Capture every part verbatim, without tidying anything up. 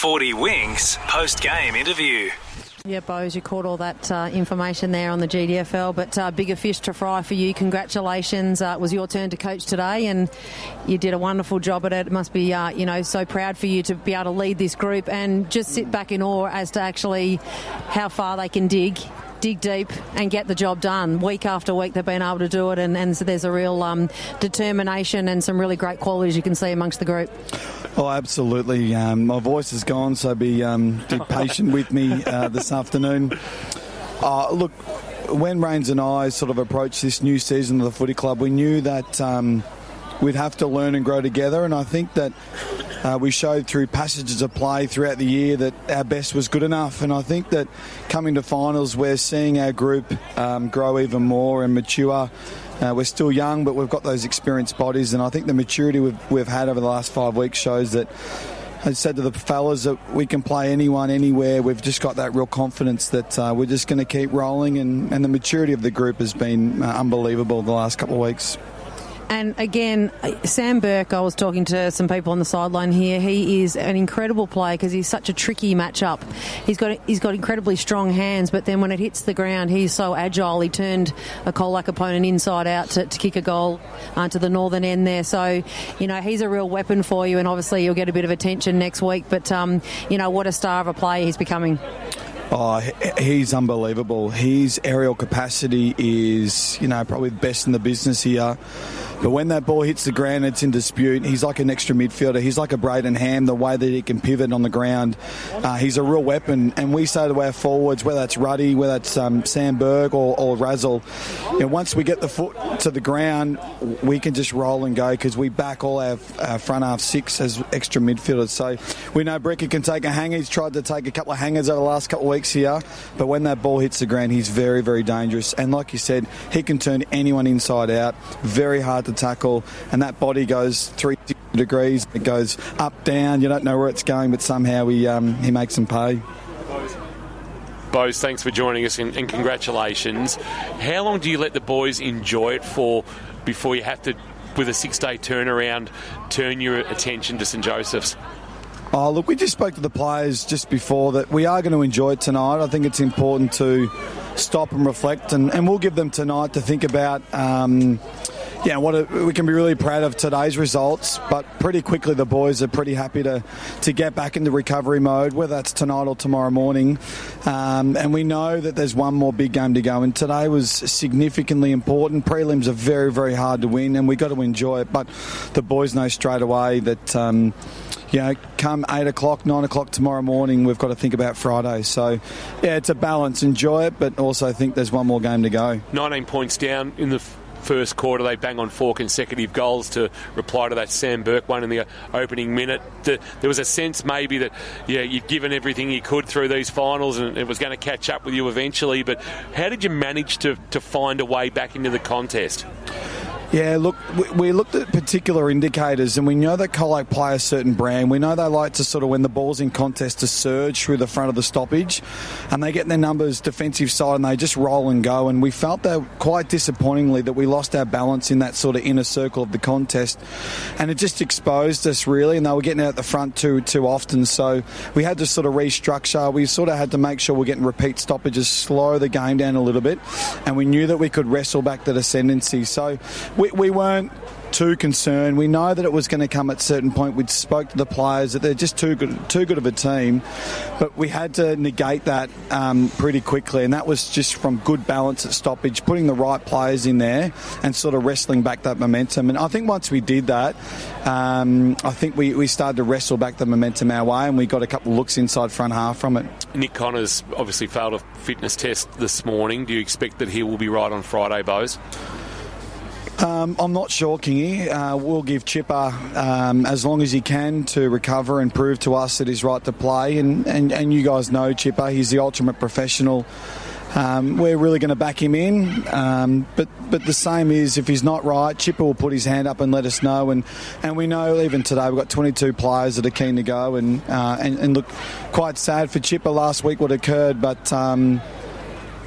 forty Wings post-game interview. Yeah, Bose, you caught all that uh, information there on the G D F L, but uh, bigger fish to fry for you. Congratulations. Uh, it was your turn to coach today, and you did a wonderful job at it. It must be, uh, you know, so proud for you to be able to lead this group and just sit back in awe as to actually how far they can dig. dig deep and get the job done. Week after week they've been able to do it, and, and so there's a real um, determination and some really great qualities you can see amongst the group. Oh, absolutely. Um, my voice is gone, so be, um, be patient with me uh, this afternoon. Uh, look, when Rains and I sort of approached this new season of the footy club, we knew that um, we'd have to learn and grow together, and I think that Uh, we showed through passages of play throughout the year that our best was good enough, and I think that coming to finals we're seeing our group um, grow even more and mature. Uh, we're still young, but we've got those experienced bodies, and I think the maturity we've, we've had over the last five weeks shows that, I said to the fellas, that we can play anyone, anywhere. We've just got that real confidence that uh, we're just going to keep rolling, and, and the maturity of the group has been uh, unbelievable the last couple of weeks. And again, Sam Burke, I was talking to some people on the sideline here. He is an incredible player because he's such a tricky matchup. He's got he's got incredibly strong hands, but then when it hits the ground, he's so agile. He turned a Colac opponent inside out to, to kick a goal uh, to the northern end there. So, you know, he's a real weapon for you, and obviously you'll get a bit of attention next week. But, um, you know, what a star of a player he's becoming. Oh, he's unbelievable. His aerial capacity is, you know, probably the best in the business here. But when that ball hits the ground, it's in dispute. He's like an extra midfielder. He's like a Braden Ham, the way that he can pivot on the ground. Uh, he's a real weapon. And we say to our forwards, whether it's Ruddy, whether it's um, Sam Berg or, or Razzle, you know, once we get the foot to the ground, we can just roll and go because we back all our, our front half six as extra midfielders. So we know Brecker can take a hanger. He's tried to take a couple of hangers over the last couple of weeks here. But when that ball hits the ground, he's very, very dangerous. And like you said, he can turn anyone inside out. Very hard to tackle, and that body goes three degrees. It goes up, down. You don't know where it's going, but somehow he um, he makes them pay. Bose, thanks for joining us, and, and congratulations. How long do you let the boys enjoy it for before you have to, with a six-day turnaround, turn your attention to St Joseph's? Oh, look, we just spoke to the players just before that we are going to enjoy it tonight. I think it's important to stop and reflect, and, and we'll give them tonight to think about. Um, Yeah, what a, we can be really proud of today's results, but pretty quickly the boys are pretty happy to, to get back into recovery mode, whether that's tonight or tomorrow morning. Um, and we know that there's one more big game to go, and today was significantly important. Prelims are very, very hard to win, and we've got to enjoy it. But the boys know straight away that, um, you know, come eight o'clock, nine o'clock tomorrow morning, we've got to think about Friday. So, yeah, it's a balance. Enjoy it, but also think there's one more game to go. nineteen points down in the first quarter. They bang on four consecutive goals to reply to that Sam Burke one in the opening minute. The, there was a sense maybe that, yeah, you've given everything you could through these finals and it was going to catch up with you eventually, but how did you manage to, to find a way back into the contest? Yeah, look, we, we looked at particular indicators, and we know that Colac play a certain brand. We know they like to sort of, when the ball's in contest, to surge through the front of the stoppage, and they get their numbers defensive side and they just roll and go. And we felt that quite disappointingly that we lost our balance in that sort of inner circle of the contest, and it just exposed us really. And they were getting out the front too too often, so we had to sort of restructure. We sort of had to make sure we're getting repeat stoppages, slow the game down a little bit, and we knew that we could wrestle back that ascendancy. So We, we weren't too concerned. We know that it was going to come at a certain point. We spoke to the players that they're just too good, too good of a team, but we had to negate that um, pretty quickly, and that was just from good balance at stoppage, putting the right players in there and sort of wrestling back that momentum. And I think once we did that, um, I think we, we started to wrestle back the momentum our way, and we got a couple of looks inside front half from it. Nick Connors obviously failed a fitness test this morning. Do you expect that he will be right on Friday, Bose? Um, I'm not sure, Kingy. Uh, we'll give Chipper um, as long as he can to recover and prove to us that he's right to play. And, and, and you guys know Chipper, he's the ultimate professional. Um, we're really going to back him in. Um, but, but the same is, if he's not right, Chipper will put his hand up and let us know. And, and we know even today we've got twenty-two players that are keen to go. And, uh, and, and look, quite sad for Chipper last week what occurred, but... Um,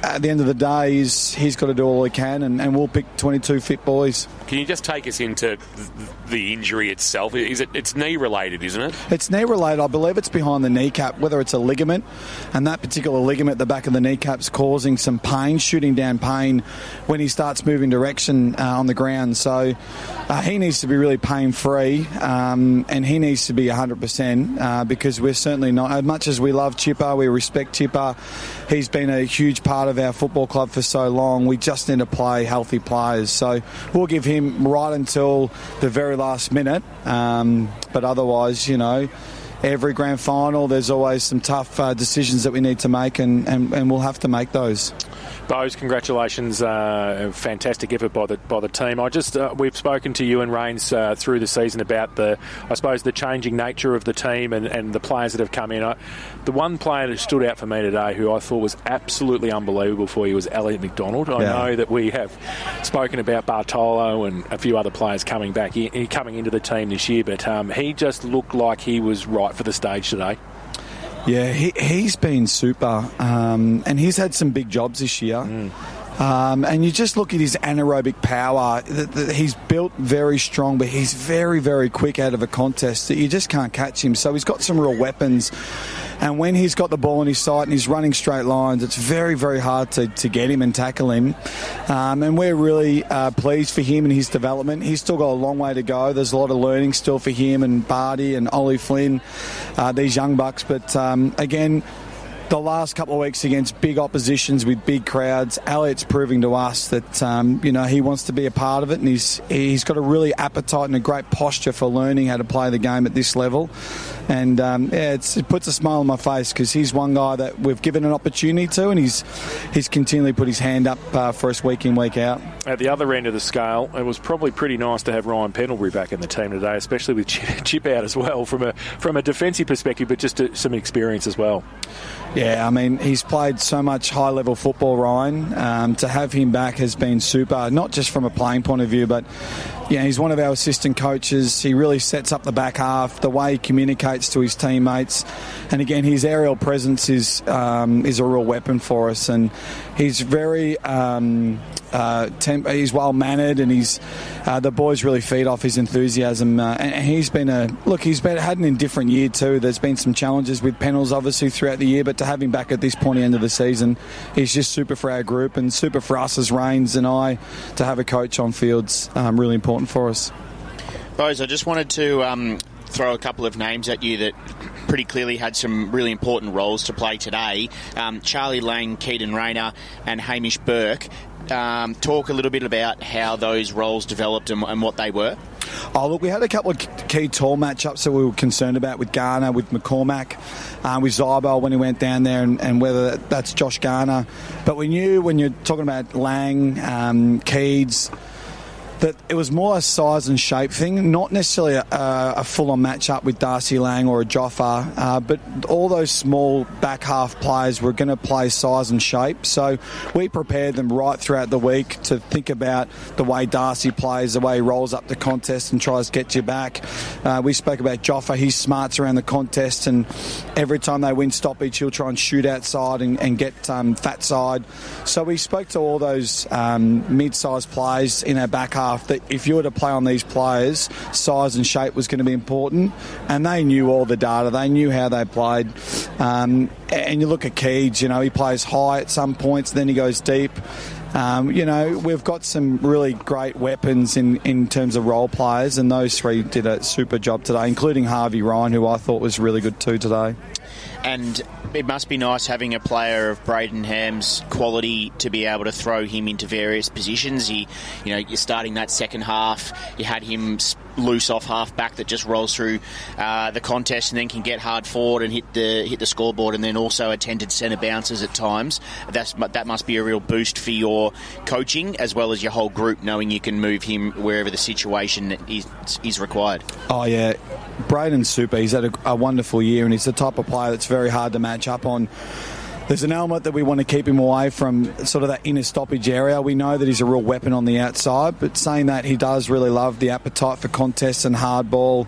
at the end of the day, he's, he's got to do all he can, and, and we'll pick twenty-two fit boys. Can you just take us into the injury itself? Is it? It's knee related, isn't it? It's knee related. I believe it's behind the kneecap, whether it's a ligament, and that particular ligament at the back of the kneecap's causing some pain, shooting down pain when he starts moving direction uh, on the ground. So uh, he needs to be really pain free, um, and he needs to be one hundred percent uh, because we're certainly not. As much as we love Chipper, we respect Chipper. He's been a huge part of our football club for so long. We just need to play healthy players. So we'll give him right until the very last minute. Um, but otherwise, you know, every grand final, there's always some tough uh, decisions that we need to make, and, and, and we'll have to make those. Bose, congratulations! Uh, fantastic effort by the by the team. I just uh, we've spoken to you and Rains uh, through the season about the, I suppose, the changing nature of the team and, and the players that have come in. I, the one player that stood out for me today, who I thought was absolutely unbelievable for you, was Elliot McDonald. I yeah. know that we have spoken about Bartolo and a few other players coming back, in, coming into the team this year, but um, he just looked like he was right for the stage today. Yeah, he, he's been super, um, and he's had some big jobs this year. Mm. Um, and you just look at his anaerobic power. The, the, he's built very strong, but he's very, very quick out of a contest that you just can't catch him. So he's got some real weapons. And when he's got the ball in his sight and he's running straight lines, it's very, very hard to, to get him and tackle him. Um, and we're really uh, pleased for him and his development. He's still got a long way to go. There's a lot of learning still for him and Barty and Ollie Flynn, uh, these young bucks. But um, again, the last couple of weeks against big oppositions with big crowds, Elliot's proving to us that um, you know, he wants to be a part of it, and he's he's got a really appetite and a great posture for learning how to play the game at this level. And um, yeah, it's, it puts a smile on my face because he's one guy that we've given an opportunity to, and he's he's continually put his hand up uh, for us week in, week out. At the other end of the scale, it was probably pretty nice to have Ryan Pendlebury back in the team today, especially with Chip, Chip out as well from a from a defensive perspective, but just to, some experience as well. Yeah, I mean, he's played so much high-level football, Ryan. Um, to have him back has been super, not just from a playing point of view, but yeah, he's one of our assistant coaches. He really sets up the back half, the way he communicates to his teammates. And again, his aerial presence is um, is a real weapon for us. And he's very... Um, Uh, temp- he's well mannered, and he's uh, the boys really feed off his enthusiasm. Uh, and he's been a look. He's been had an indifferent year too. There's been some challenges with Pennells obviously throughout the year, but to have him back at this point, end of the season, he's just super for our group and super for us as Rains and I to have a coach on field's um, really important for us. Bose, I just wanted to um, throw a couple of names at you that pretty clearly had some really important roles to play today. Um, Charlie Lang, Keaton Rayner, and Hamish Burke. Um, talk a little bit about how those roles developed and, and what they were. Oh, look, we had a couple of key tall matchups that we were concerned about with Garner, with McCormack, uh, with Zybel when he went down there, and, and whether that's Josh Garner. But we knew when you're talking about Lang, um, Keeds, that it was more a size and shape thing, not necessarily a, a full-on match-up with Darcy Lang or a Joffa, uh, but all those small back half players were going to play size and shape. So we prepared them right throughout the week to think about the way Darcy plays, the way he rolls up the contest and tries to get you back. Uh, we spoke about Joffa, his smarts around the contest, and every time they win stoppage, he'll try and shoot outside and, and get um, fat side. So we spoke to all those um, mid-sized players in our back half that if you were to play on these players, size and shape was going to be important, and they knew all the data. They knew how they played. Um, and you look at Keeds, you know, he plays high at some points, then he goes deep. Um, you know, we've got some really great weapons in, in terms of role players, and those three did a super job today, including Harvey Ryan, who I thought was really good too today. And it must be nice having a player of Braden Ham's quality to be able to throw him into various positions. He, you know, you're starting that second half. You had him loose off half back that just rolls through uh, the contest and then can get hard forward and hit the hit the scoreboard, and then also attended centre bounces at times. That's that must be a real boost for your coaching as well as your whole group, knowing you can move him wherever the situation is, is required. Oh yeah, Braden's super. He's had a, a wonderful year, and he's the type of player that's very hard to match up on. There's an element that we want to keep him away from sort of that inner stoppage area. We know that he's a real weapon on the outside, but saying that, he does really love the appetite for contests and hard ball.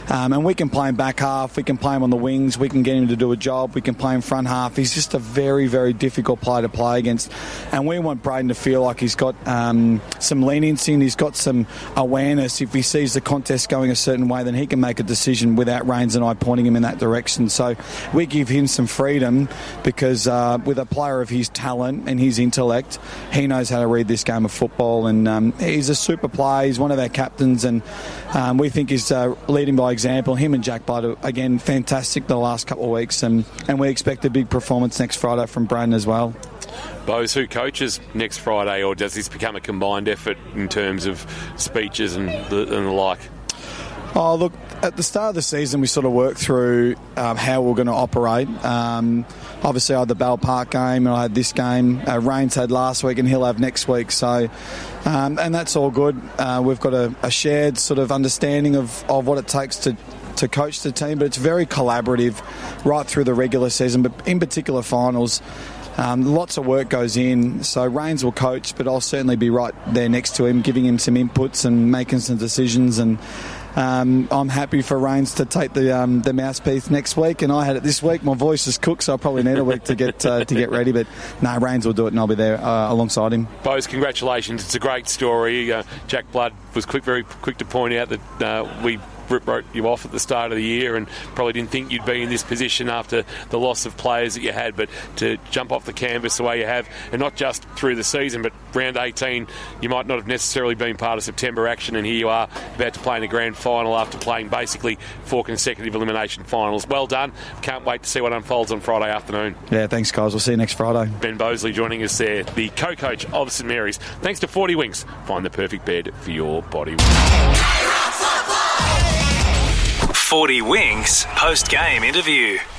Um, and we can play him back half, we can play him on the wings, we can get him to do a job, we can play him front half. He's just a very, very difficult player to play against. And we want Braden to feel like he's got um, some leniency and he's got some awareness. If he sees the contest going a certain way, then he can make a decision without Rains and I pointing him in that direction. So we give him some freedom because uh, with a player of his talent and his intellect, he knows how to read this game of football. And um, he's a super player. He's one of our captains, and um, we think he's uh, leading by example. Him and Jack Blood are, again, fantastic the last couple of weeks, and, and we expect a big performance next Friday from Braden as well. Bose, who coaches next Friday, or does this become a combined effort in terms of speeches and the, and the like? Oh, look, at the start of the season, we sort of worked through um, how we're going to operate. Um, obviously, I had the Bell Park game and I had this game. Uh, Rains had last week and he'll have next week. So, um, and that's all good. Uh, we've got a, a shared sort of understanding of, of what it takes to to coach the team, but it's very collaborative right through the regular season, but in particular finals. Um, lots of work goes in, so Rains will coach, but I'll certainly be right there next to him, giving him some inputs and making some decisions. And um, I'm happy for Rains to take the um, the mouthpiece next week, and I had it this week. My voice is cooked, so I probably need a week to get uh, to get ready. But no, Rains will do it, and I'll be there uh, alongside him. Bose, congratulations! It's a great story. Uh, Jack Blood was quick, very quick to point out that uh, we wrote you off at the start of the year and probably didn't think you'd be in this position after the loss of players that you had, but to jump off the canvas the way you have, and not just through the season, but round eighteen, you might not have necessarily been part of September action, and here you are about to play in a grand final after playing basically four consecutive elimination finals. Well done. Can't wait to see what unfolds on Friday afternoon. Yeah, thanks guys. We'll see you next Friday. Ben Bosley joining us there, the co-coach of St Mary's. Thanks to forty Wings. Find the perfect bed for your body. forty Wings post-game interview.